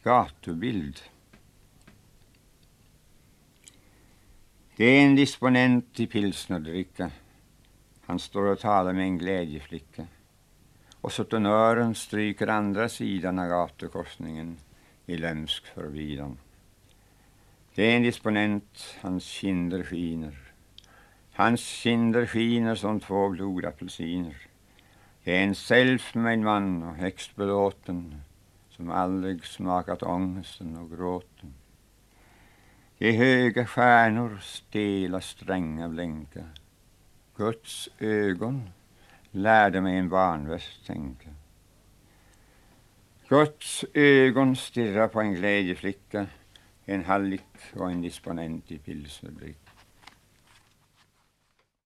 Gatubild. Det är en disponent i pilsnerdricka. Han står och talar med en glädjeflicka. Och sutenören stryker andra sidan av gatukorsningen i lömsk förbidan. Det är en disponent, hans kinder skiner. Hans kinder skiner som 2 blodapelsiner. Det är en self-made man och högst belåten, som aldrig smakat ångesten och gråten. De höga stjärnor stela stränga blänka. Guds ögon lärde mig en barnväst tänka. Guds ögon stirrar på en glädjeflicka, en hallick och en disponent i pilsnerbricka.